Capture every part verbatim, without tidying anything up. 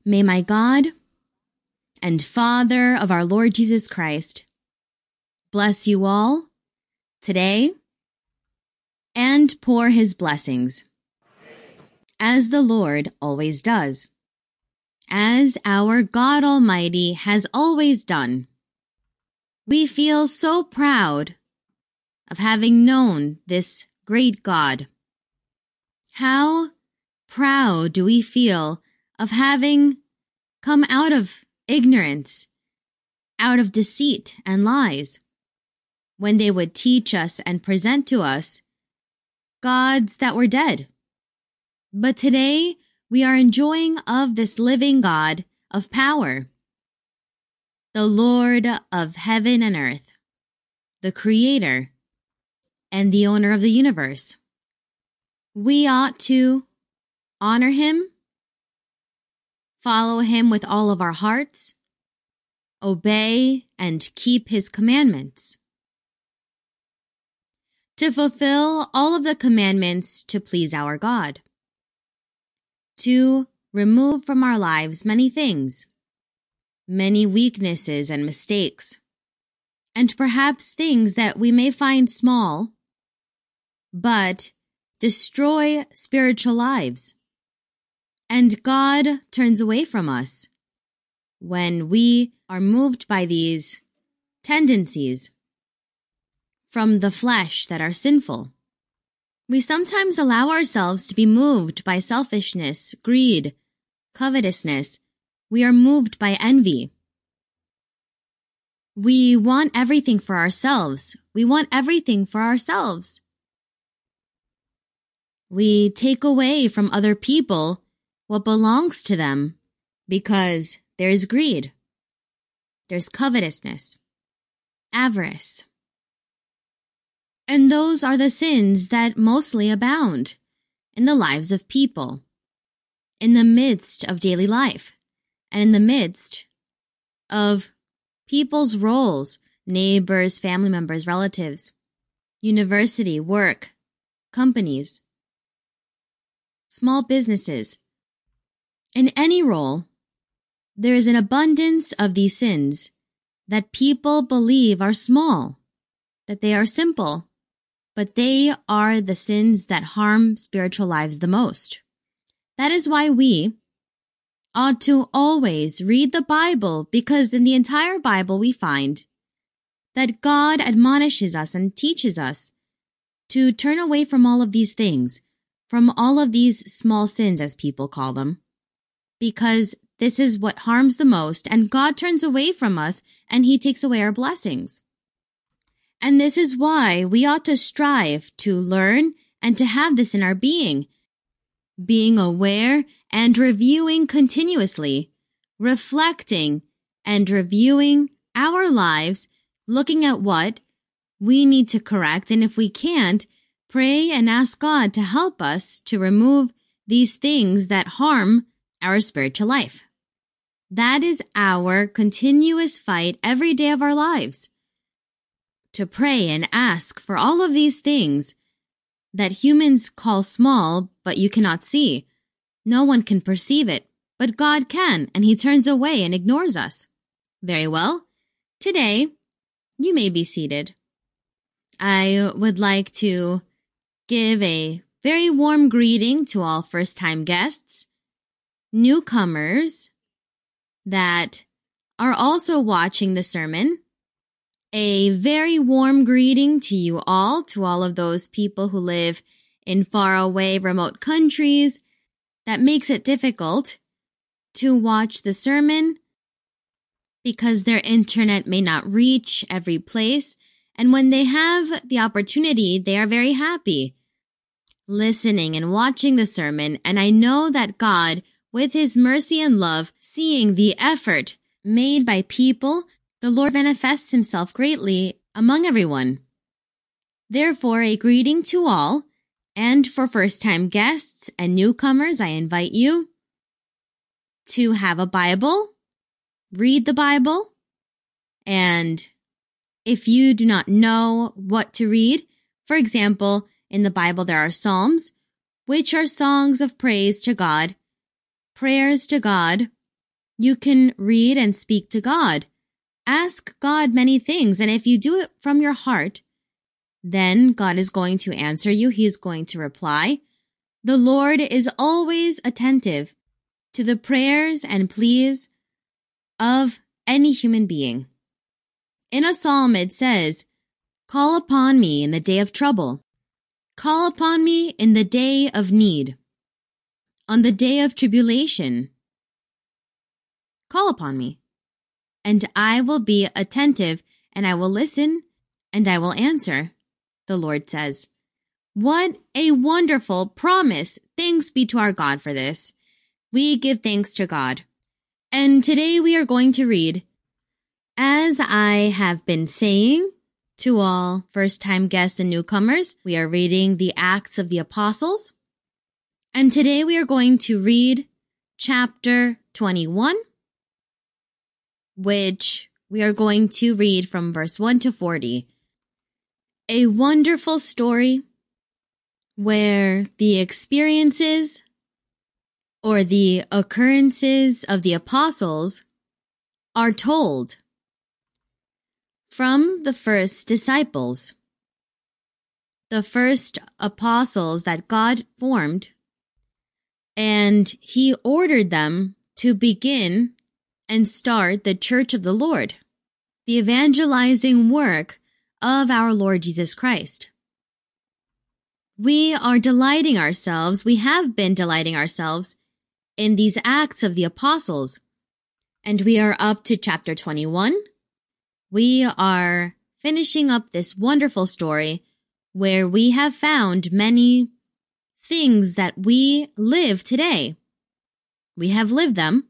May my God and Father of our Lord Jesus Christ bless you all today and pour his blessings, as the Lord always does, as our God Almighty has always done. We feel so proud of having known this great God. How proud do we feel of having come out of ignorance, out of deceit and lies, when they would teach us and present to us gods that were dead. But today we are enjoying of this living God of power, the Lord of heaven and earth, the Creator and the owner of the universe. We ought to honor him, follow him with all of our hearts, obey and keep his commandments, to fulfill all of the commandments to please our God, to remove from our lives many things, many weaknesses and mistakes, and perhaps things that we may find small, but destroy spiritual lives. And God turns away from us when we are moved by these tendencies from the flesh that are sinful. We sometimes allow ourselves to be moved by selfishness, greed, covetousness. We are moved by envy. We want everything for ourselves. We want everything for ourselves. We take away from other people what belongs to them because there is greed, there's covetousness, avarice. And those are the sins that mostly abound in the lives of people, in the midst of daily life, and in the midst of people's roles, neighbors, family members, relatives, university, work, companies, small businesses. In any role, there is an abundance of these sins that people believe are small, that they are simple, but they are the sins that harm spiritual lives the most. That is why we ought to always read the Bible, because in the entire Bible we find that God admonishes us and teaches us to turn away from all of these things, from all of these small sins, as people call them, because this is what harms the most, and God turns away from us and he takes away our blessings. And this is why we ought to strive to learn and to have this in our being, being aware and reviewing continuously, reflecting and reviewing our lives, looking at what we need to correct, and if we can't, pray and ask God to help us to remove these things that harm our spiritual life. That is our continuous fight every day of our lives, to pray and ask for all of these things that humans call small, but you cannot see. No one can perceive it, but God can, and he turns away and ignores us. Very well. Today, you may be seated. I would like to give a very warm greeting to all first-time guests, newcomers that are also watching the sermon. A very warm greeting to you all, to all of those people who live in faraway, remote countries that makes it difficult to watch the sermon because their internet may not reach every place. And when they have the opportunity, they are very happy listening and watching the sermon. And I know that God, with his mercy and love, seeing the effort made by people, the Lord manifests himself greatly among everyone. Therefore, a greeting to all, and for first-time guests and newcomers, I invite you to have a Bible, read the Bible, and if you do not know what to read, for example, in the Bible there are Psalms, which are songs of praise to God, prayers to God, You can read and speak to God. Ask God many things, and if you do it from your heart, then God is going to answer you. He is going to reply. The Lord is always attentive to the prayers and pleas of any human being. In a psalm it says, "Call upon me in the day of trouble. Call upon me in the day of need. On the day of tribulation, call upon me, and I will be attentive, and I will listen, and I will answer," the Lord says. What a wonderful promise. Thanks be to our God for this. We give thanks to God. And today we are going to read, as I have been saying to all first-time guests and newcomers, we are reading the Acts of the Apostles. And today we are going to read chapter twenty-one, which we are going to read from verse one to forty. A wonderful story where the experiences or the occurrences of the apostles are told from the first disciples, the first apostles that God formed, and He ordered them to begin and start the church of the Lord, the evangelizing work of our Lord Jesus Christ. We are delighting ourselves, we have been delighting ourselves in these Acts of the Apostles, and we are up to chapter twenty-one. We are finishing up this wonderful story where we have found many things that we live today. We have lived them,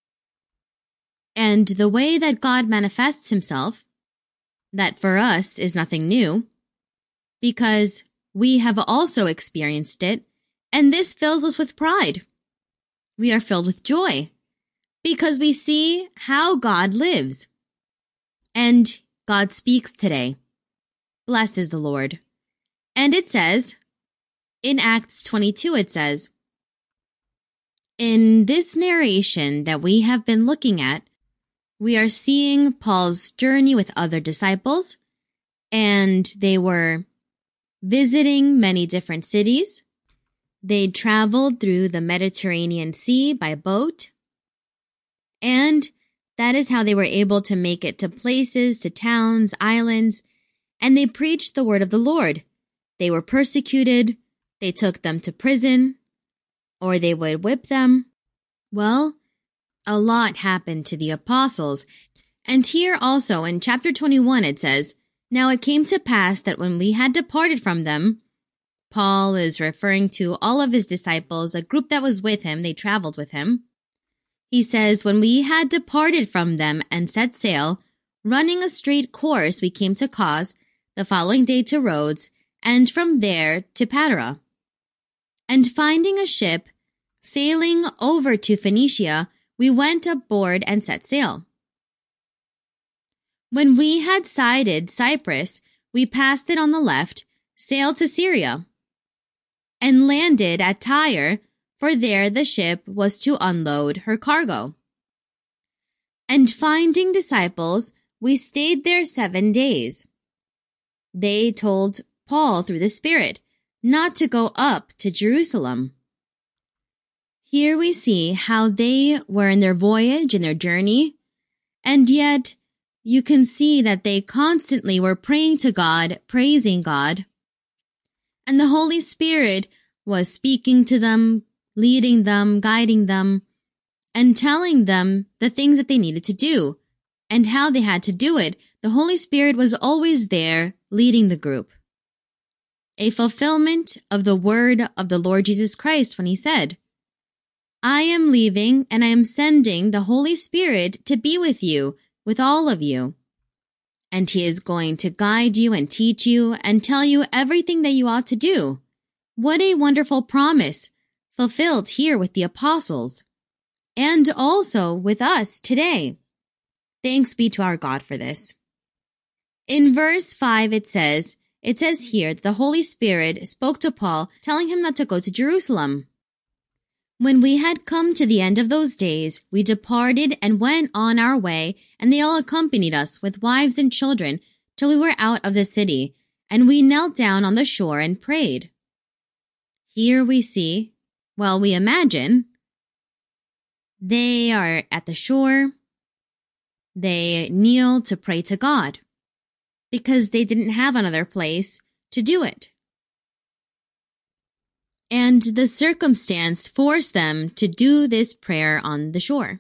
and the way that God manifests Himself, that for us is nothing new, because we have also experienced it, and this fills us with pride. We are filled with joy because we see how God lives. And God speaks today. Blessed is the Lord. And it says, in Acts twenty-two, it says, in this narration that we have been looking at, we are seeing Paul's journey with other disciples, and they were visiting many different cities. They traveled through the Mediterranean Sea by boat, and that is how they were able to make it to places, to towns, islands, and they preached the word of the Lord. They were persecuted, they took them to prison, or they would whip them. Well, a lot happened to the apostles. And here also in chapter twenty-one it says, "Now it came to pass that when we had departed from them," Paul is referring to all of his disciples, a group that was with him, they traveled with him. He says, "When we had departed from them and set sail, running a straight course, we came to Cos, the following day to Rhodes, and from there to Patara. And finding a ship sailing over to Phoenicia, we went aboard and set sail. When we had sighted Cyprus, we passed it on the left, sailed to Syria, and landed at Tyre, for there the ship was to unload her cargo. And finding disciples, we stayed there seven days. They told Paul through the Spirit not to go up to Jerusalem." Here we see how they were in their voyage, in their journey, and yet you can see that they constantly were praying to God, praising God, and the Holy Spirit was speaking to them, leading them, guiding them, and telling them the things that they needed to do and how they had to do it. The Holy Spirit was always there leading the group. A fulfillment of the word of the Lord Jesus Christ when He said, "I am leaving and I am sending the Holy Spirit to be with you, with all of you. And He is going to guide you and teach you and tell you everything that you ought to do." What a wonderful promise fulfilled here with the apostles and also with us today. Thanks be to our God for this. In verse five it says, it says here that the Holy Spirit spoke to Paul, telling him not to go to Jerusalem. When we had come to the end of those days, we departed and went on our way, and they all accompanied us with wives and children till we were out of the city, and we knelt down on the shore and prayed. Here we see, well, we imagine, they are at the shore. They kneel to pray to God because they didn't have another place to do it. And the circumstance forced them to do this prayer on the shore.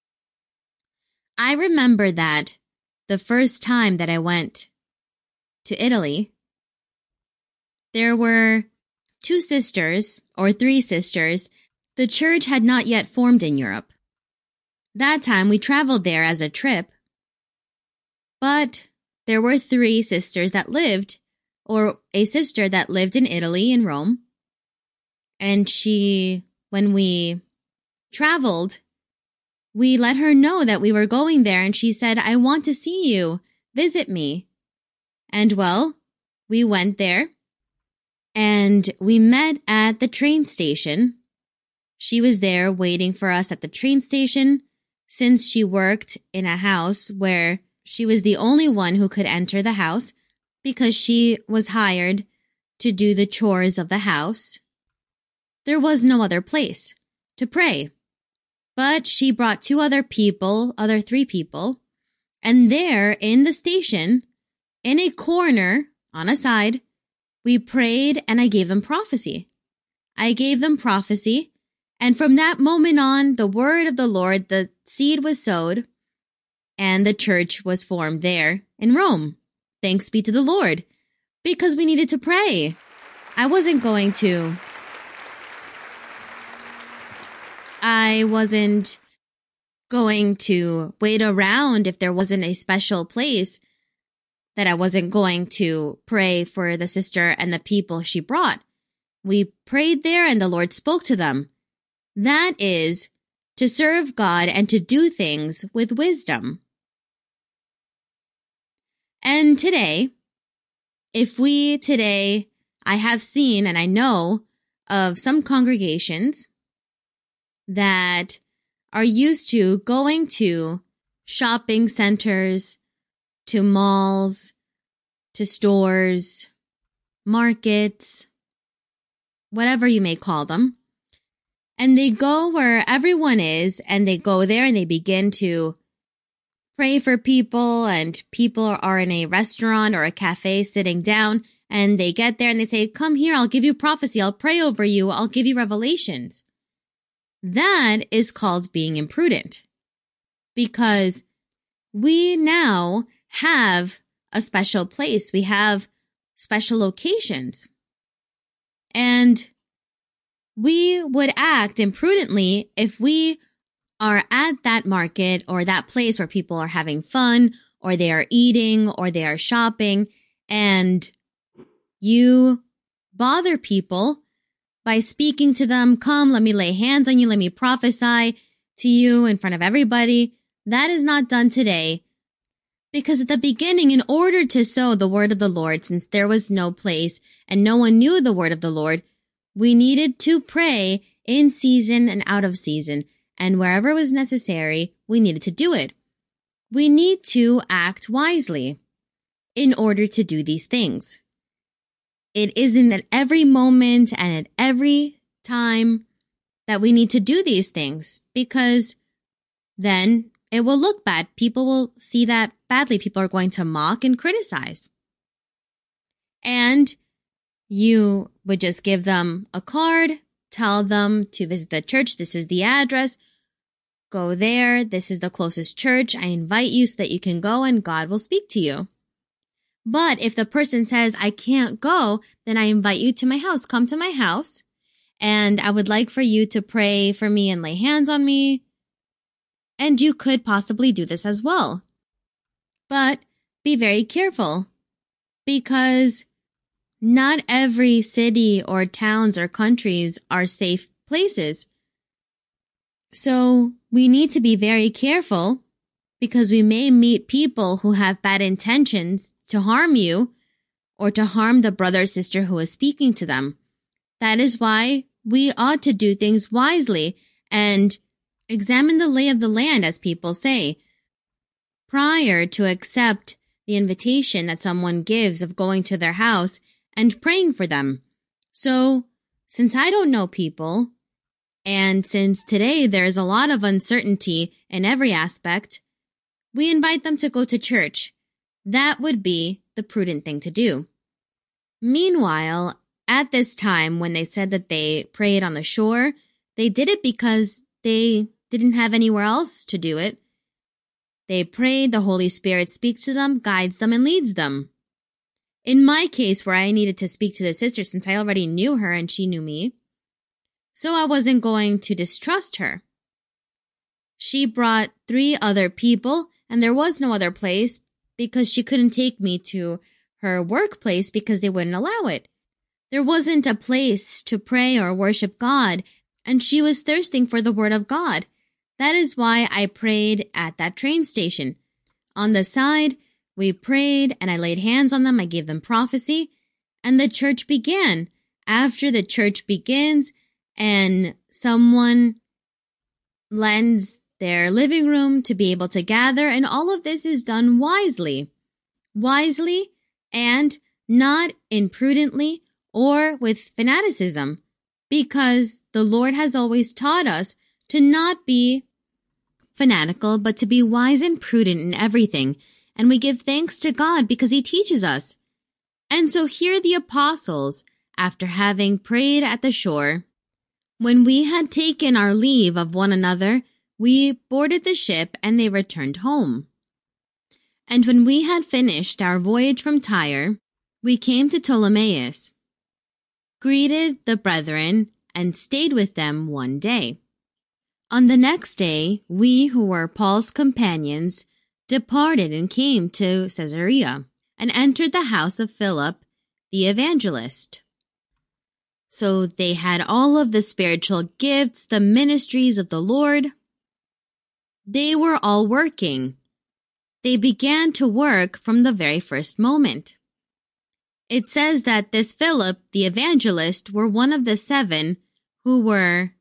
I remember that the first time that I went to Italy, there were two sisters, or three sisters. The church had not yet formed in Europe. That time we traveled there as a trip, but there were three sisters that lived, or a sister that lived in Italy, in Rome. And she, when we traveled, we let her know that we were going there, and she said, I want to see you, visit me. And well, we went there, and we met at the train station. She was there waiting for us at the train station, since she worked in a house where she was the only one who could enter the house because she was hired to do the chores of the house. There was no other place to pray. But she brought two other people, other three people, and there in the station, in a corner, on a side, we prayed and I gave them prophecy. I gave them prophecy, and from that moment on, the word of the Lord, the seed was sowed, and the church was formed there in Rome. Thanks be to the Lord, because we needed to pray. I wasn't going to... I wasn't going to wait around if there wasn't a special place, that I wasn't going to pray for the sister and the people she brought. We prayed there and the Lord spoke to them. That is to serve God and to do things with wisdom. And today, if we today, I have seen and I know of some congregations that are used to going to shopping centers, to malls, to stores, markets, whatever you may call them. And they go where everyone is, and they go there and they begin to pray for people, and people are in a restaurant or a cafe sitting down, and they get there and they say, come here, I'll give you prophecy, I'll pray over you, I'll give you revelations. That is called being imprudent, because we now have a special place. We have special locations. And we would act imprudently if we are at that market or that place where people are having fun, or they are eating, or they are shopping, and you bother people by speaking to them, come, let me lay hands on you, let me prophesy to you in front of everybody. That is not done today. Because at the beginning, in order to sow the word of the Lord, since there was no place and no one knew the word of the Lord, we needed to pray in season and out of season. And wherever was necessary, we needed to do it. We need to act wisely in order to do these things. It isn't at every moment and at every time that we need to do these things, because then it will look bad. People will see that badly. People are going to mock and criticize. And you would just give them a card, tell them to visit the church. This is the address. Go there. This is the closest church. I invite you so that you can go and God will speak to you. But if the person says, I can't go, then I invite you to my house. Come to my house, and I would like for you to pray for me and lay hands on me. And you could possibly do this as well. But be very careful, because not every city or towns or countries are safe places. So we need to be very careful, because we may meet people who have bad intentions to harm you or to harm the brother or sister who is speaking to them. That is why we ought to do things wisely and examine the lay of the land, as people say, prior to accept the invitation that someone gives of going to their house and praying for them. So, since I don't know people, and since today there's a lot of uncertainty in every aspect, we invite them to go to church. That would be the prudent thing to do. Meanwhile, at this time when they said that they prayed on the shore, they did it because they didn't have anywhere else to do it. They prayed, the Holy Spirit speaks to them, guides them, and leads them. In my case, where I needed to speak to the sister since I already knew her and she knew me, so I wasn't going to distrust her. She brought three other people, and there was no other place because she couldn't take me to her workplace because they wouldn't allow it. There wasn't a place to pray or worship God, and she was thirsting for the Word of God. That is why I prayed at that train station. On the side, we prayed, and I laid hands on them. I gave them prophecy, and the church began. After the church begins, and someone lends their living room to be able to gather, and all of this is done wisely. Wisely and not imprudently or with fanaticism, because the Lord has always taught us to not be fanatical, but to be wise and prudent in everything. And we give thanks to God because He teaches us. And so here the apostles, after having prayed at the shore, when we had taken our leave of one another, we boarded the ship and they returned home. And when we had finished our voyage from Tyre, we came to Ptolemais, greeted the brethren, and stayed with them one day. On the next day, we who were Paul's companions departed and came to Caesarea, and entered the house of Philip the evangelist. So they had all of the spiritual gifts, the ministries of the Lord. They were all working. They began to work from the very first moment. It says that this Philip the evangelist were one of the seven who were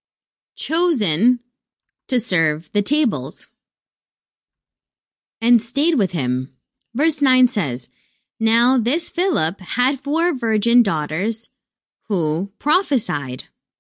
chosen to serve the tables and stayed with him. Verse nine says, Now this Philip had four virgin daughters who prophesied.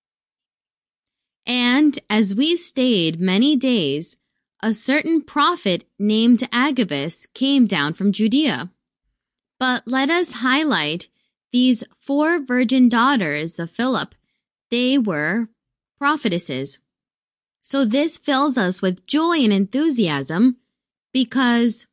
And as we stayed many days, a certain prophet named Agabus came down from Judea. But let us highlight these four virgin daughters of Philip. They were prophetesses. So this fills us with joy and enthusiasm because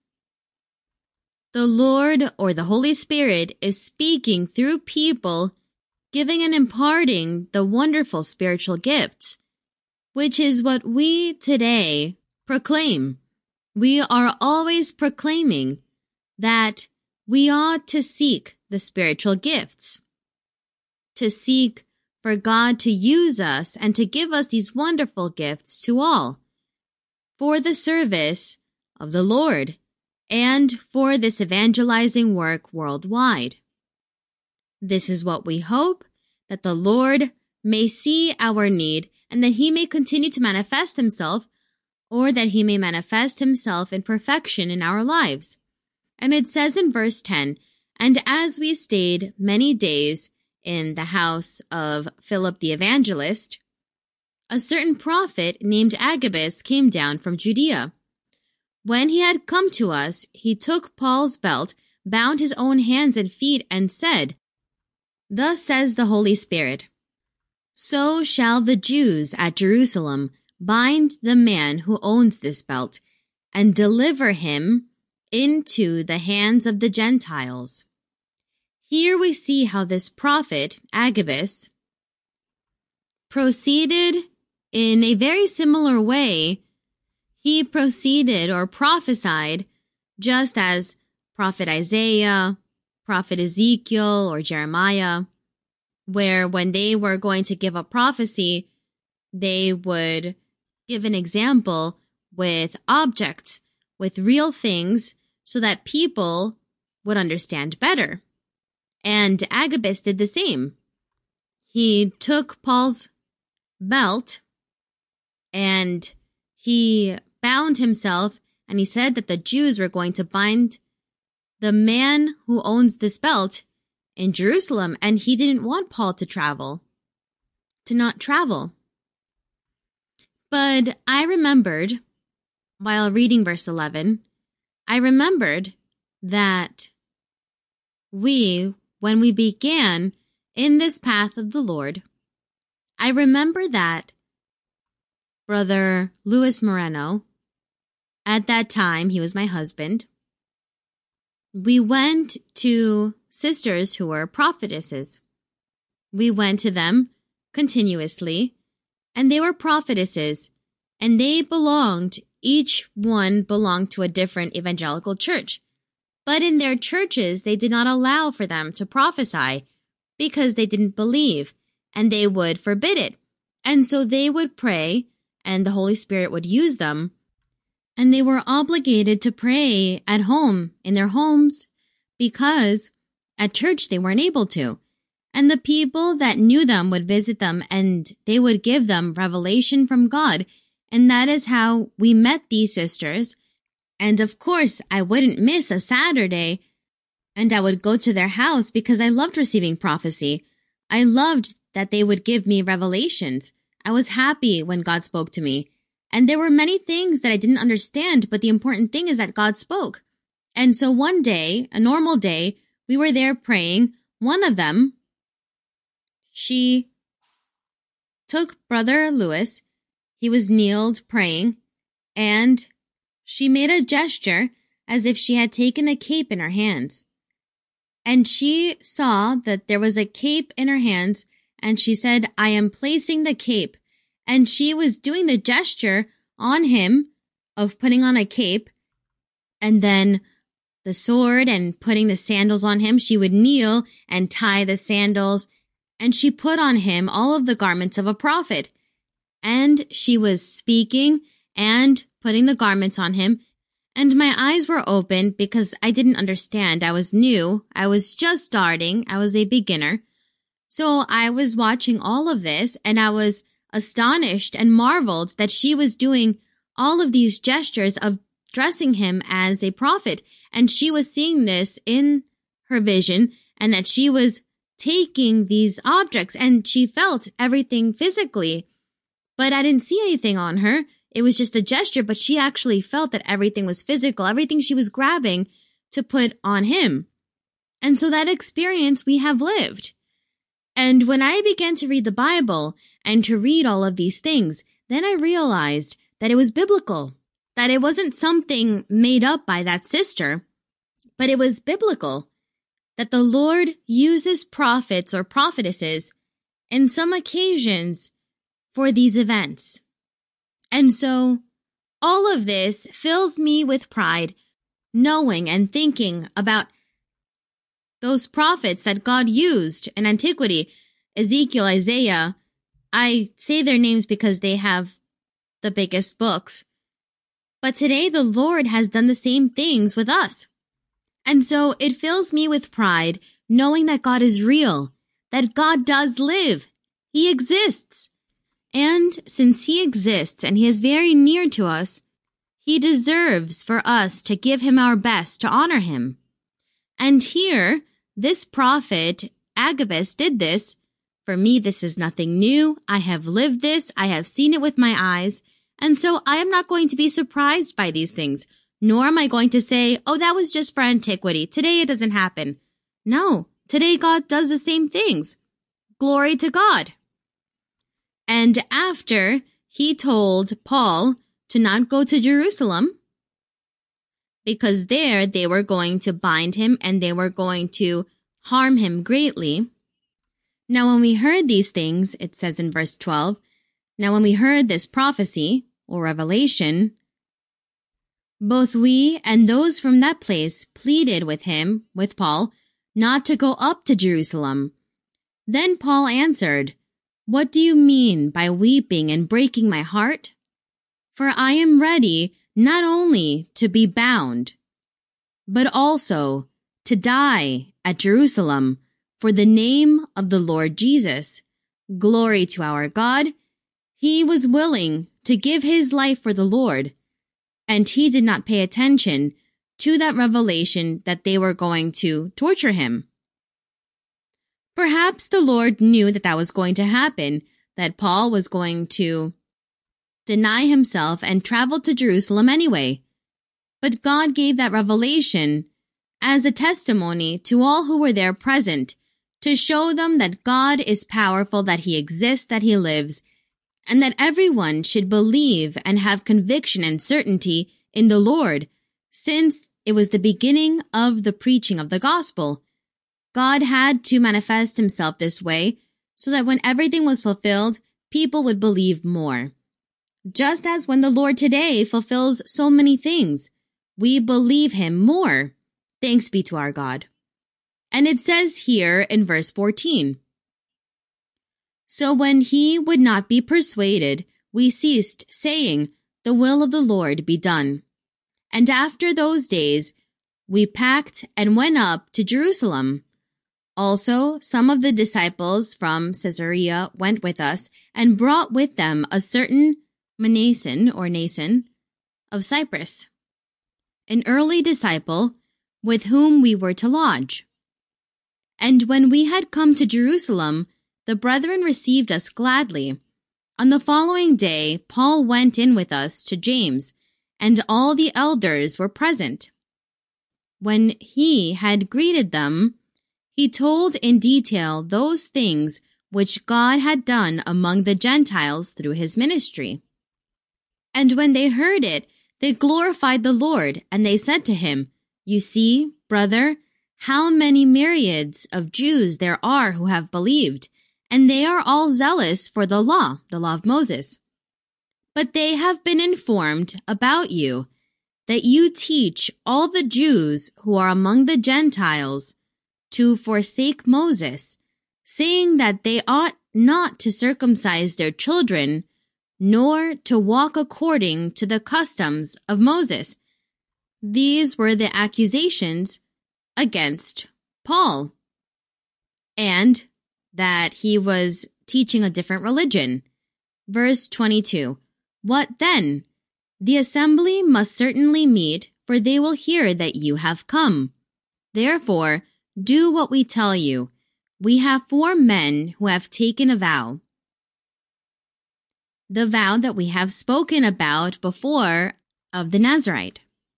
the Lord or the Holy Spirit is speaking through people, giving and imparting the wonderful spiritual gifts, which is what we today proclaim. We are always proclaiming that we ought to seek the spiritual gifts, to seek for God to use us and to give us these wonderful gifts to all for the service of the Lord and for this evangelizing work worldwide. This is what we hope, that the Lord may see our need and that He may continue to manifest Himself, or that He may manifest Himself in perfection in our lives. And it says in verse ten, And as we stayed many days in the house of Philip the evangelist, a certain prophet named Agabus came down from Judea. When he had come to us, he took Paul's belt, bound his own hands and feet, and said, Thus says the Holy Spirit, So shall the Jews at Jerusalem bind the man who owns this belt, and deliver him into the hands of the Gentiles. Here we see how this prophet, Agabus, proceeded in a very similar way. He proceeded or prophesied just as Prophet Isaiah, Prophet Ezekiel, or Jeremiah, where when they were going to give a prophecy, they would give an example with objects, with real things, so that people would understand better. And Agabus did the same. he took Paul's belt and he bound himself, and he said that the Jews were going to bind the man who owns this belt in Jerusalem, and he didn't want Paul to travel, to not travel. But I remembered, while reading verse eleven, I remembered that we, when we began in this path of the Lord, I remember that Brother Luis Moreno, at that time, he was my husband, we went to sisters who were prophetesses. We went to them continuously, and they were prophetesses, and they belonged, each one belonged to a different evangelical church. But in their churches, they did not allow for them to prophesy because they didn't believe, and they would forbid it. And so they would pray, and the Holy Spirit would use them, and they were obligated to pray at home, in their homes, because at church they weren't able to. And the people that knew them would visit them, and they would give them revelation from God. And that is how we met these sisters. And of course, I wouldn't miss a Saturday, and I would go to their house because I loved receiving prophecy. I loved that they would give me revelations. I was happy when God spoke to me. And there were many things that I didn't understand, but the important thing is that God spoke. And so one day, a normal day, we were there praying. One of them, she took Brother Luis. He was kneeled praying, and she made a gesture as if she had taken a cape in her hands. And she saw that there was a cape in her hands, and she said, "I am placing the cape." And she was doing the gesture on him of putting on a cape, and then the sword and putting the sandals on him. She would kneel and tie the sandals, and she put on him all of the garments of a prophet. And she was speaking and putting the garments on him, and my eyes were open because I didn't understand. I was new. I was just starting. I was a beginner. So I was watching all of this, and I was astonished and marveled that she was doing all of these gestures of dressing him as a prophet. And she was seeing this in her vision, and that she was taking these objects, and she felt everything physically. But I didn't see anything on her. It was just a gesture, but she actually felt that everything was physical, everything she was grabbing to put on him. And so that experience we have lived. And when I began to read the Bible and to read all of these things, then I realized that it was biblical, that it wasn't something made up by that sister, but it was biblical, that the Lord uses prophets or prophetesses in some occasions for these events. And so all of this fills me with pride, knowing and thinking about those prophets that God used in antiquity, Ezekiel, Isaiah. I say their names because they have the biggest books. But today the Lord has done the same things with us. And so it fills me with pride, knowing that God is real, that God does live. He exists. And since he exists and he is very near to us, he deserves for us to give him our best, to honor him. And here, this prophet, Agabus, did this. For me, this is nothing new. I have lived this. I have seen it with my eyes. And so I am not going to be surprised by these things, nor am I going to say, oh, that was just for antiquity. Today it doesn't happen. No, today God does the same things. Glory to God. And after he told Paul to not go to Jerusalem, because there they were going to bind him and they were going to harm him greatly. Now, when we heard these things, it says in verse twelve, now when we heard this prophecy or revelation, both we and those from that place pleaded with him, with Paul, not to go up to Jerusalem. Then Paul answered, what do you mean by weeping and breaking my heart? For I am ready not only to be bound, but also to die at Jerusalem for the name of the Lord Jesus, Glory to our God. He was willing to give his life for the Lord, and he did not pay attention to that revelation that they were going to torture him. Perhaps the Lord knew that that was going to happen, that Paul was going to deny himself and travel to Jerusalem anyway. But God gave that revelation as a testimony to all who were there present, to show them that God is powerful, that he exists, that he lives, and that everyone should believe and have conviction and certainty in the Lord, since it was the beginning of the preaching of the gospel. God had to manifest himself this way so that when everything was fulfilled, people would believe more. Just as when the Lord today fulfills so many things, we believe him more. Thanks be to our God. And it says here in verse fourteen, So when he would not be persuaded, we ceased, saying, The will of the Lord be done. And after those days, we packed and went up to Jerusalem. Also, some of the disciples from Caesarea went with us and brought with them a certain Mnason or Nason of Cyprus, an early disciple with whom we were to lodge. And when we had come to Jerusalem, the brethren received us gladly. On the following day, Paul went in with us to James, and all the elders were present. When he had greeted them, he told in detail those things which God had done among the Gentiles through his ministry. And when they heard it, they glorified the Lord, and they said to him, You see, brother, how many myriads of Jews there are who have believed, and they are all zealous for the law, the law of Moses. But they have been informed about you, that you teach all the Jews who are among the Gentiles to forsake Moses, saying that they ought not to circumcise their children, nor to walk according to the customs of Moses. These were the accusations against Paul, and that he was teaching a different religion. Verse twenty-two, What then? The assembly must certainly meet, for they will hear that you have come. Therefore, do what we tell you. We have four men who have taken a vow. The vow that we have spoken about before of the Nazirite.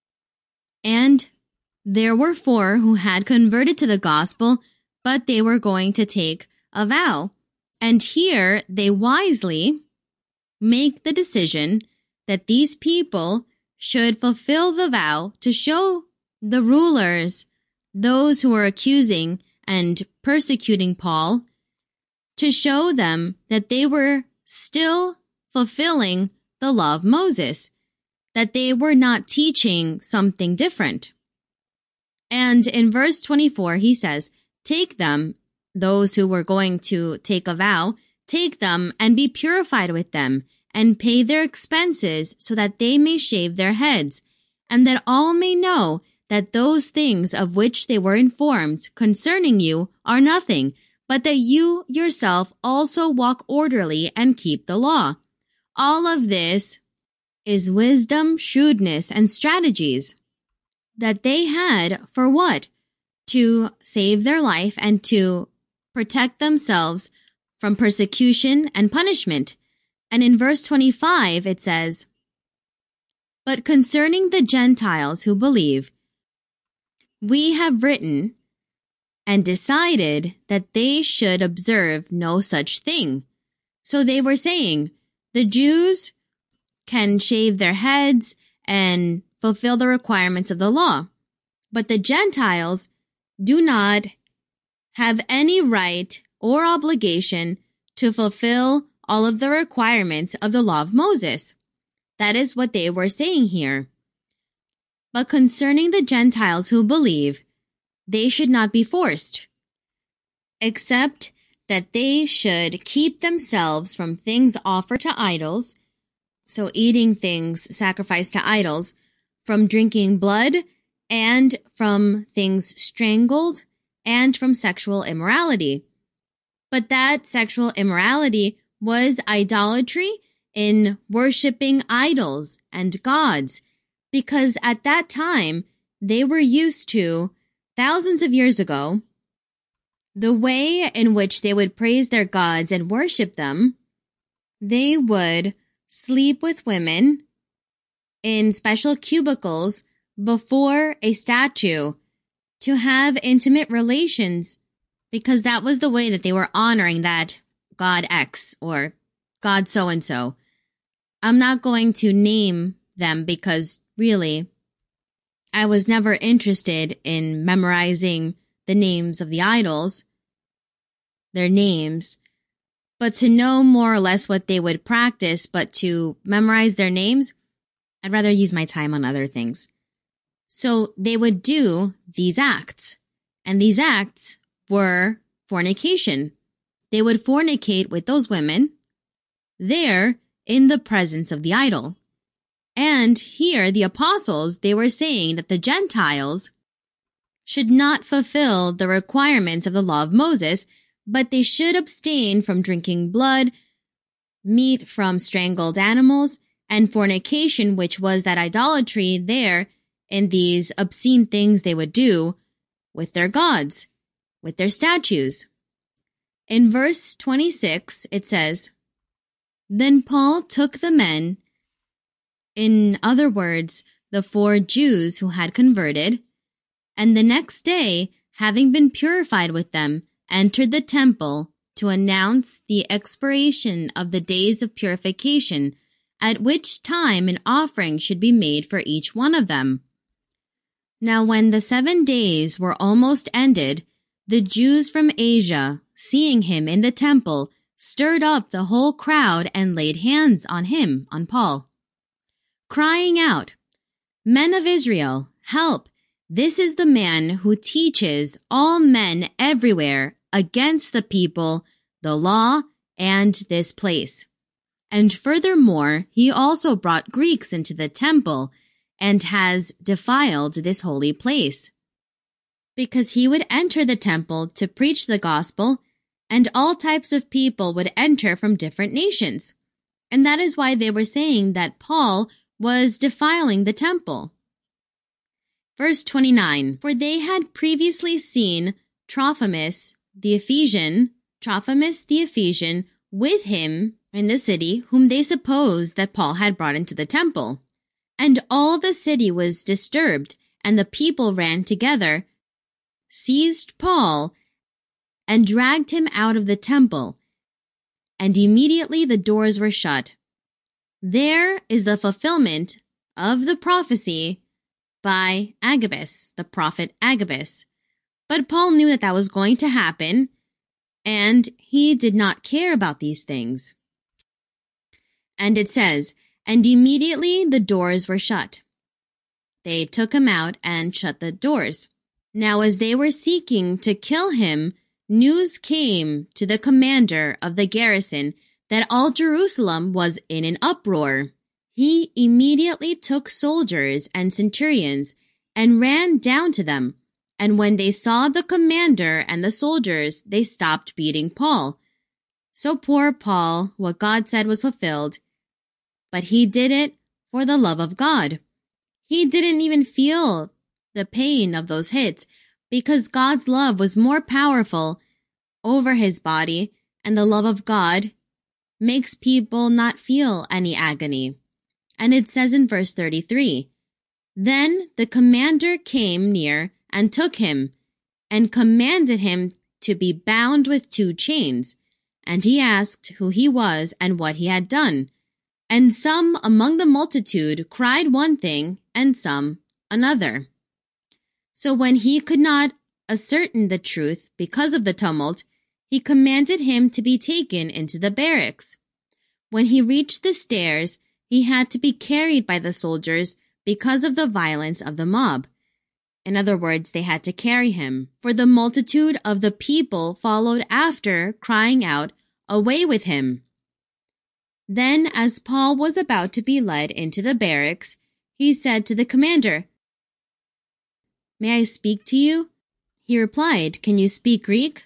And there were four who had converted to the gospel, but they were going to take a vow. And here they wisely make the decision that these people should fulfill the vow to show the rulers, those who were accusing and persecuting Paul, to show them that they were still fulfilling the law of Moses, that they were not teaching something different. And in verse twenty-four, he says, Take them, those who were going to take a vow, take them and be purified with them, and pay their expenses so that they may shave their heads, and that all may know that those things of which they were informed concerning you are nothing, but that you yourself also walk orderly and keep the law. All of this is wisdom, shrewdness, and strategies that they had for what? To save their life and to protect themselves from persecution and punishment. And in verse twenty-five, it says, But concerning the Gentiles who believe, we have written and decided that they should observe no such thing. So they were saying, the Jews can shave their heads and fulfill the requirements of the law, but the Gentiles do not have any right or obligation to fulfill all of the requirements of the law of Moses. That is what they were saying here. But concerning the Gentiles who believe, they should not be forced, except that they should keep themselves from things offered to idols, so eating things sacrificed to idols, from drinking blood, and from things strangled, and from sexual immorality. But that sexual immorality was idolatry in worshiping idols and gods, because at that time they were used to, thousands of years ago, the way in which they would praise their gods and worship them. They would sleep with women in special cubicles before a statue to have intimate relations, because that was the way that they were honoring that God X or God so-and-so. I'm not going to name them because really, I was never interested in memorizing the names of the idols, their names, but to know more or less what they would practice, but to memorize their names, I'd rather use my time on other things. So they would do these acts, and these acts were fornication. They would fornicate with those women there in the presence of the idol. And here the apostles, they were saying that the Gentiles should not fulfill the requirements of the law of Moses, but they should abstain from drinking blood, meat from strangled animals, and fornication, which was that idolatry there in these obscene things they would do with their gods, with their statues. In verse twenty-six, it says, "Then Paul took the men," in other words, the four Jews who had converted, "and the next day, having been purified with them, entered the temple to announce the expiration of the days of purification, at which time an offering should be made for each one of them. Now when the seven days were almost ended, the Jews from Asia, seeing him in the temple, stirred up the whole crowd and laid hands on him," on Paul, crying out, "Men of Israel, help! This is the man who teaches all men everywhere against the people, the law, and this place. And furthermore, he also brought Greeks into the temple and has defiled this holy place." Because he would enter the temple to preach the gospel, and all types of people would enter from different nations. And that is why they were saying that Paul was defiling the temple. Verse twenty-nine, "For they had previously seen Trophimus the Ephesian, Trophimus the Ephesian, with him in the city, whom they supposed that Paul had brought into the temple. And all the city was disturbed, and the people ran together, seized Paul, and dragged him out of the temple. And immediately the doors were shut." There is the fulfillment of the prophecy by Agabus, the prophet Agabus. But Paul knew that that was going to happen, and he did not care about these things. And it says, "And immediately the doors were shut." They took him out and shut the doors. Now as they were seeking to kill him, news came to the commander of the garrison that all Jerusalem was in an uproar. He immediately took soldiers and centurions and ran down to them. And when they saw the commander and the soldiers, they stopped beating Paul. So poor Paul, what God said was fulfilled. But he did it for the love of God. He didn't even feel the pain of those hits because God's love was more powerful over his body, and the love of God makes people not feel any agony. And it says in verse thirty-three, "Then the commander came near and took him, and commanded him to be bound with two chains. And he asked who he was and what he had done. And some among the multitude cried one thing, and some another. So when he could not ascertain the truth because of the tumult, he commanded him to be taken into the barracks. When he reached the stairs, he had to be carried by the soldiers because of the violence of the mob. In other words, they had to carry him, for the multitude of the people followed after, crying out, 'Away with him!' Then, as Paul was about to be led into the barracks, he said to the commander, 'May I speak to you?' He replied, 'Can you speak Greek?'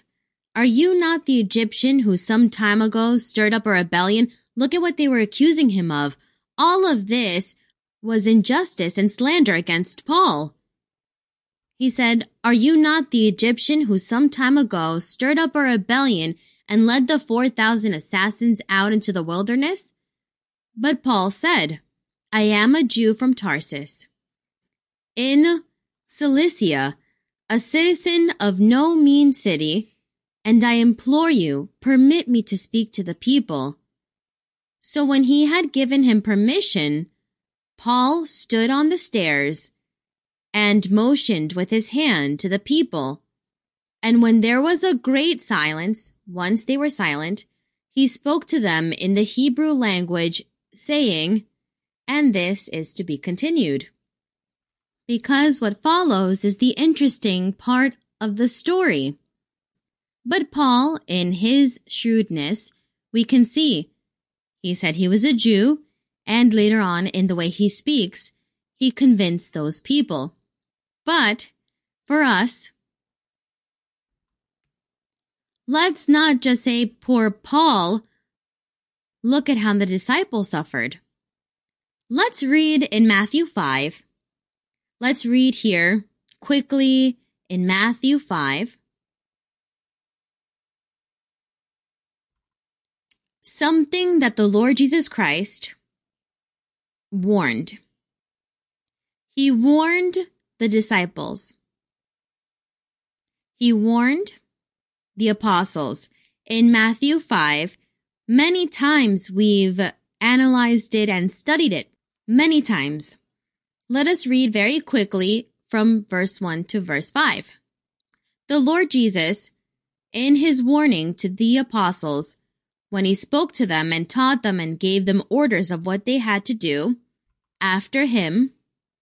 Are you not the Egyptian who some time ago stirred up a rebellion? Look at what they were accusing him of. All of this was injustice and slander against Paul. He said, Are you not the Egyptian who some time ago stirred up a rebellion and led the four thousand assassins out into the wilderness? But Paul said, I am a Jew from Tarsus, in Cilicia, a citizen of no mean city, and I implore you, permit me to speak to the people. So when he had given him permission, Paul stood on the stairs and motioned with his hand to the people. And when there was a great silence, once they were silent, he spoke to them in the Hebrew language, saying, and this is to be continued. Because what follows is the interesting part of the story. But Paul, in his shrewdness, we can see, he said he was a Jew, and later on in the way he speaks, he convinced those people. But for us, let's not just say poor Paul. Look at how the disciples suffered. Let's read in Matthew five. Let's read here quickly in Matthew five. Something that the Lord Jesus Christ warned. He warned the disciples. He warned the apostles. In Matthew five, many times we've analyzed it and studied it. Many times. Let us read very quickly from verse one to verse five. The Lord Jesus, in his warning to the apostles, when he spoke to them and taught them and gave them orders of what they had to do, after him,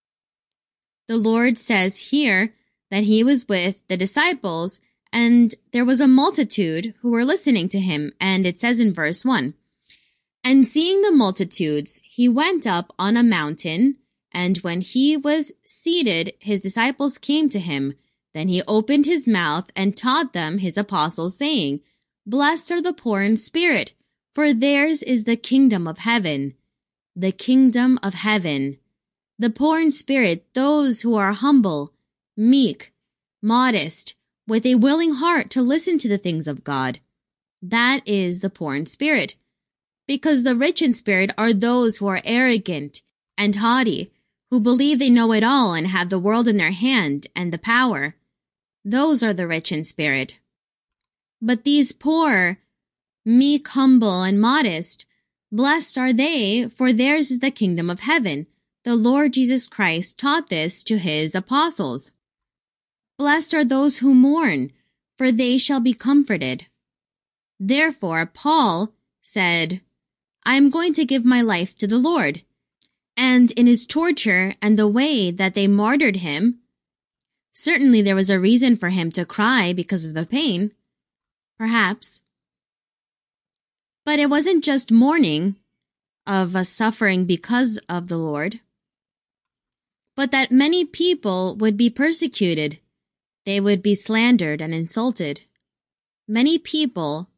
the Lord says here that he was with the disciples and there was a multitude who were listening to him. And it says in verse one, and seeing the multitudes, he went up on a mountain, and when he was seated, his disciples came to him. Then he opened his mouth and taught them, his apostles, saying, Blessed are the poor in spirit, for theirs is the kingdom of heaven. The kingdom of heaven. The poor in spirit, those who are humble, meek, modest, with a willing heart to listen to the things of God. That is the poor in spirit. Because the rich in spirit are those who are arrogant and haughty, who believe they know it all and have the world in their hand and the power. Those are the rich in spirit. But these poor, meek, humble, and modest, blessed are they, for theirs is the kingdom of heaven. The Lord Jesus Christ taught this to his apostles. Blessed are those who mourn, for they shall be comforted. Therefore, Paul said, I am going to give my life to the Lord. And in his torture and the way that they martyred him, certainly there was a reason for him to cry because of the pain, perhaps. But it wasn't just mourning of a suffering because of the Lord, but that many people would be persecuted. They would be slandered and insulted. Many people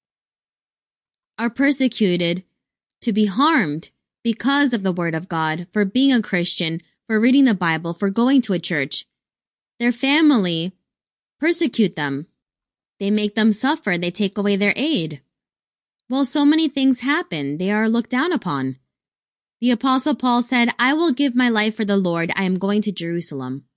are persecuted to be harmed because of the word of God, for being a Christian, for reading the Bible, for going to a church. Their family persecute them. They make them suffer. They take away their aid. Well, so many things happen. They are looked down upon. The Apostle Paul said, I will give my life for the Lord. I am going to Jerusalem.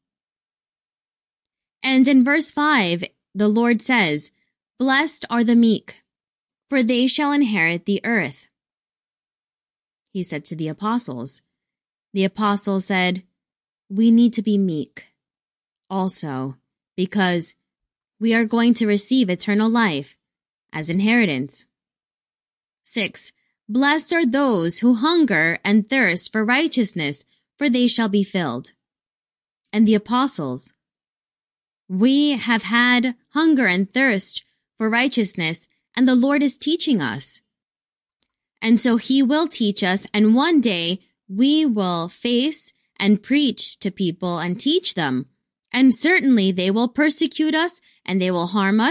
And in verse five, the Lord says, Blessed are the meek, for they shall inherit the earth. He said to the apostles. The apostles said, we need to be meek also, because we are going to receive eternal life as inheritance. Six, blessed are those who hunger and thirst for righteousness, for they shall be filled. And the apostles, we have had hunger and thirst for righteousness, and the Lord is teaching us. And so he will teach us, and one day we will face and preach to people and teach them. And certainly they will persecute us and they will harm us,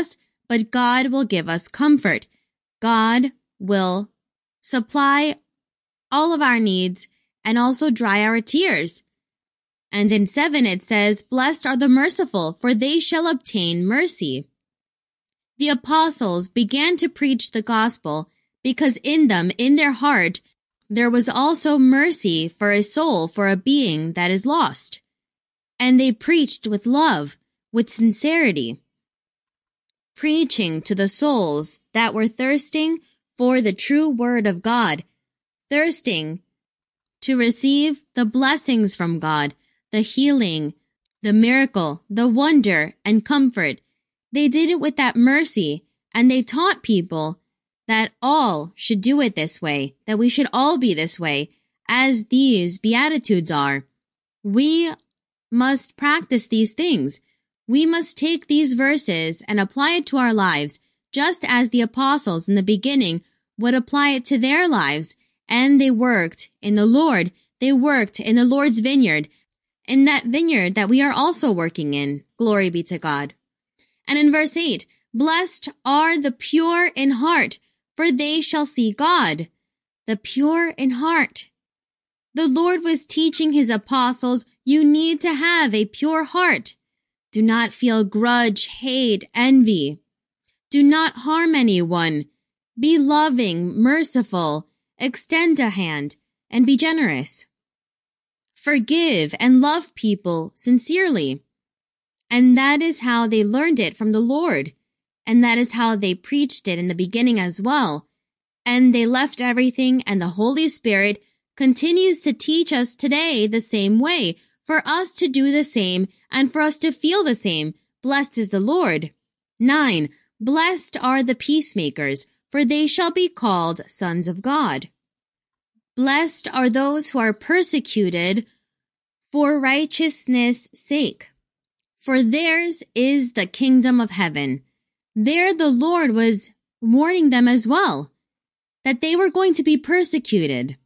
but God will give us comfort. God will supply all of our needs and also dry our tears. And in seven it says, "Blessed are the merciful, for they shall obtain mercy." The apostles began to preach the gospel because in them, in their heart, there was also mercy for a soul, for a being that is lost. And they preached with love, with sincerity, preaching to the souls that were thirsting for the true word of God, thirsting to receive the blessings from God, the healing, the miracle, the wonder, and comfort. They did it with that mercy, and they taught people that all should do it this way, that we should all be this way, as these Beatitudes are. We must practice these things. We must take these verses and apply it to our lives, just as the apostles in the beginning would apply it to their lives. And they worked in the Lord. They worked in the Lord's vineyard, in that vineyard that we are also working in. Glory be to God. And in verse eight, "Blessed are the pure in heart, for they shall see God." The pure in heart. The Lord was teaching his apostles, you need to have a pure heart. Do not feel grudge, hate, envy. Do not harm anyone. Be loving, merciful, extend a hand, and be generous. Forgive and love people sincerely. And that is how they learned it from the Lord. And that is how they preached it in the beginning as well. And they left everything, and the Holy Spirit continues to teach us today the same way, for us to do the same and for us to feel the same. Blessed is the Lord. Nine, "Blessed are the peacemakers, for they shall be called sons of God." Blessed are those who are persecuted for righteousness' sake, for theirs is the kingdom of heaven. There the Lord was warning them as well, that they were going to be persecuted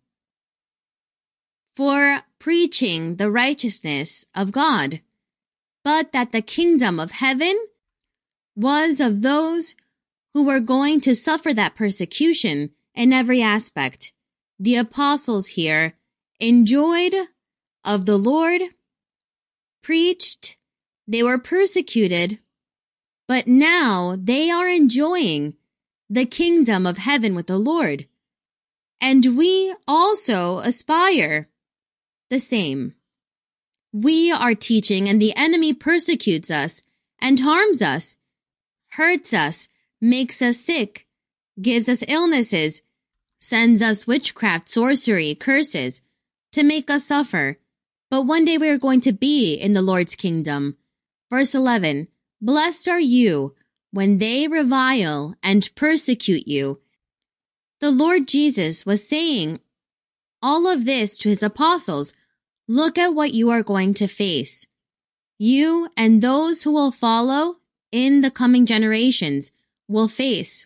for preaching the righteousness of God, but that the kingdom of heaven was of those who were going to suffer that persecution in every aspect. The apostles here enjoyed of the Lord, preached, they were persecuted, but now they are enjoying the kingdom of heaven with the Lord. And we also aspire the same. We are teaching, and the enemy persecutes us and harms us, hurts us, makes us sick, gives us illnesses, sends us witchcraft, sorcery, curses to make us suffer. But one day we are going to be in the Lord's kingdom. Verse eleven, "Blessed are you when they revile and persecute you." The Lord Jesus was saying all of this to his apostles. Look at what you are going to face. You and those who will follow in the coming generations will face.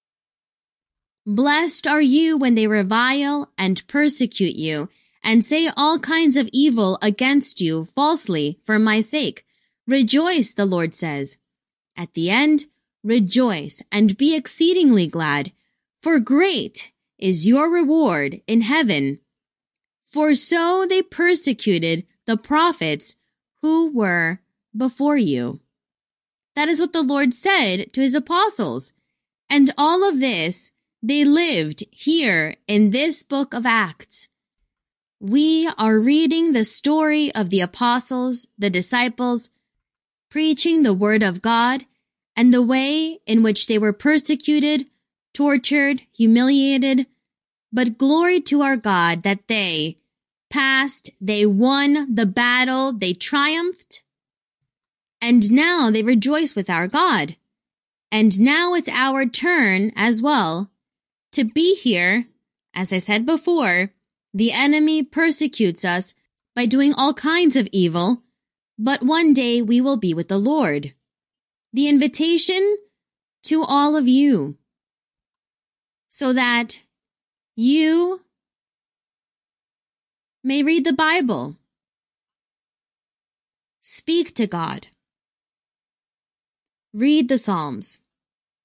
Blessed are you when they revile and persecute you and say all kinds of evil against you falsely for my sake. Rejoice, the Lord says. At the end, rejoice and be exceedingly glad, for great is your reward in heaven. For so they persecuted the prophets who were before you. That is what the Lord said to his apostles. And all of this they lived here in this book of Acts. We are reading the story of the apostles, the disciples, preaching the word of God, and the way in which they were persecuted, tortured, humiliated. But glory to our God that they passed, they won the battle, they triumphed, and now they rejoice with our God. And now it's our turn as well to be here. As I said before, the enemy persecutes us by doing all kinds of evil, but one day we will be with the Lord. The invitation to all of you, so that you may read the Bible, speak to God, read the Psalms,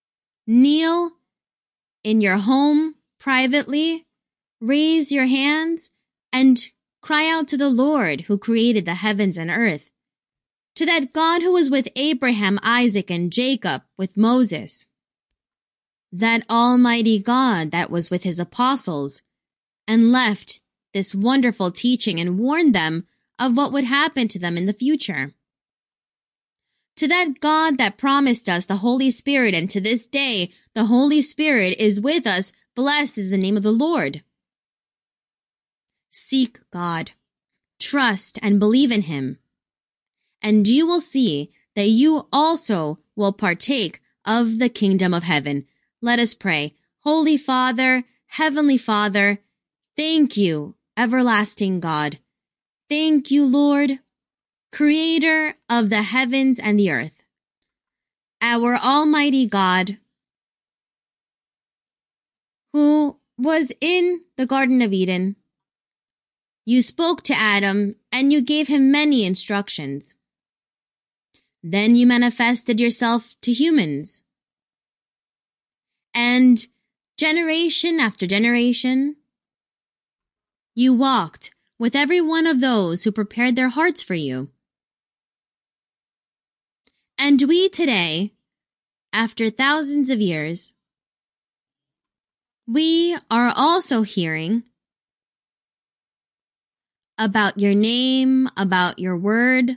kneel in your home privately, raise your hands, and cry out to the Lord who created the heavens and earth, to that God who was with Abraham, Isaac, and Jacob, with Moses, that Almighty God that was with his apostles, and left this wonderful teaching and warned them of what would happen to them in the future. To that God that promised us the Holy Spirit, and to this day the Holy Spirit is with us, blessed is the name of the Lord. Seek God, trust and believe in him, and you will see that you also will partake of the kingdom of heaven. Let us pray. Holy Father, Heavenly Father, thank you, everlasting God. Thank you, Lord, Creator of the heavens and the earth. Our Almighty God, who was in the Garden of Eden. You spoke to Adam, and you gave him many instructions. Then you manifested yourself to humans. And generation after generation, you walked with every one of those who prepared their hearts for you. And we today, after thousands of years, we are also hearing about your name, about your word,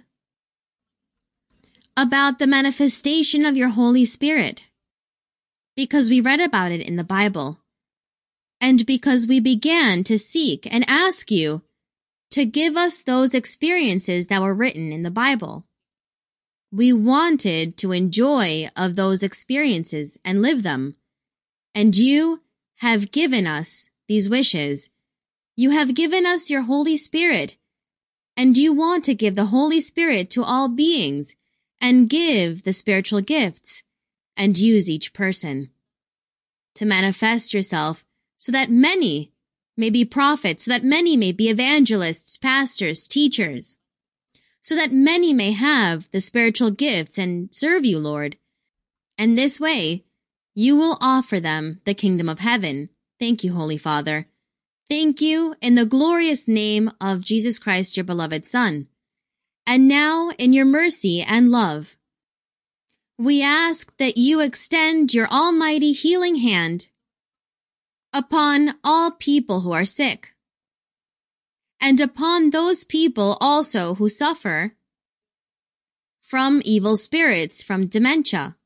about the manifestation of your Holy Spirit, because we read about it in the Bible, and because we began to seek and ask you to give us those experiences that were written in the Bible. We wanted to enjoy of those experiences and live them, and you have given us these wishes. You have given us your Holy Spirit, and you want to give the Holy Spirit to all beings and give the spiritual gifts and use each person to manifest yourself so that many may be prophets, so that many may be evangelists, pastors, teachers, so that many may have the spiritual gifts and serve you, Lord. And this way, you will offer them the kingdom of heaven. Thank you, Holy Father. Thank you in the glorious name of Jesus Christ, your beloved Son. And now, in your mercy and love, we ask that you extend your almighty healing hand upon all people who are sick, and upon those people also who suffer from evil spirits, from dementia,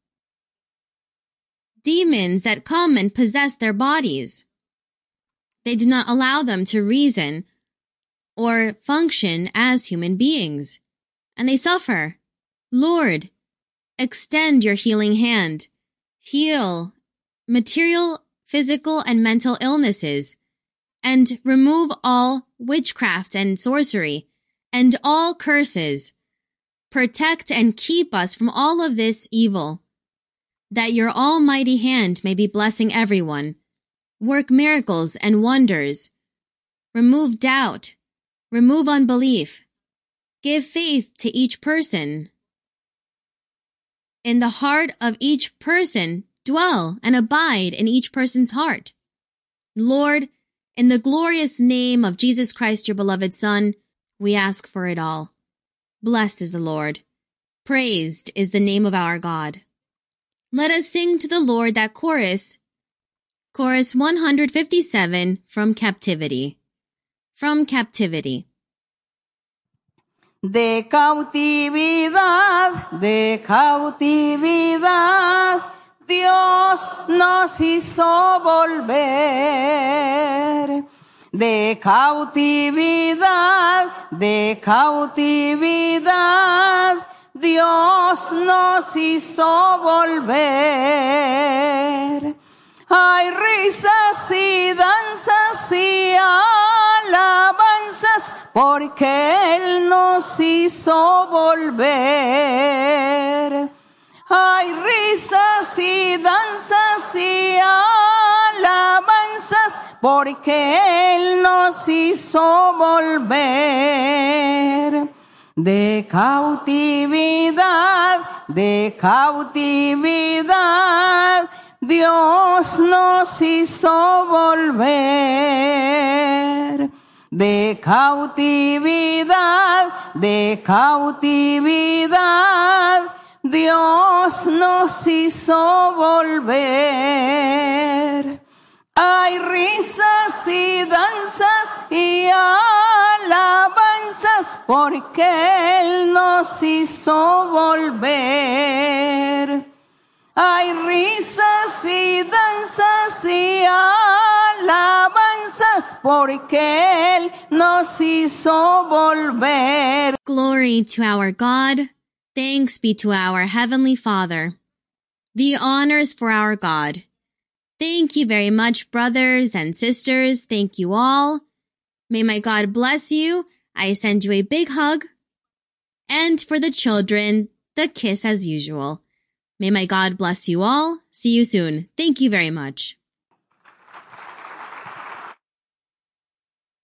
demons that come and possess their bodies. They do not allow them to reason or function as human beings, and they suffer. Lord, extend your healing hand. Heal material, physical, and mental illnesses, and remove all witchcraft and sorcery, and all curses. Protect and keep us from all of this evil, that your almighty hand may be blessing everyone. Work miracles and wonders. Remove doubt. Remove unbelief. Give faith to each person. In the heart of each person, dwell and abide in each person's heart. Lord, in the glorious name of Jesus Christ, your beloved Son, we ask for it all. Blessed is the Lord. Praised is the name of our God. Let us sing to the Lord that chorus, Chorus one fifty-seven, from Captivity. From Captivity. De cautividad, de cautividad, Dios nos hizo volver. De cautividad, de cautividad, Dios nos hizo volver. Hay risas y danzas y alabanzas, porque Él nos hizo volver. Hay risas y danzas y alabanzas, porque Él nos hizo volver. De cautividad, de cautividad, Dios nos hizo volver de cautividad, de cautividad. Dios nos hizo volver. Hay risas y danzas y alabanzas porque Él nos hizo volver. Hay risas y danzas y alabanzas porque Él nos hizo volver. Glory to our God. Thanks be to our Heavenly Father. The honors for our God. Thank you very much, brothers and sisters. Thank you all. May my God bless you. I send you a big hug. And for the children, the kiss as usual. May my God bless you all. See you soon. Thank you very much.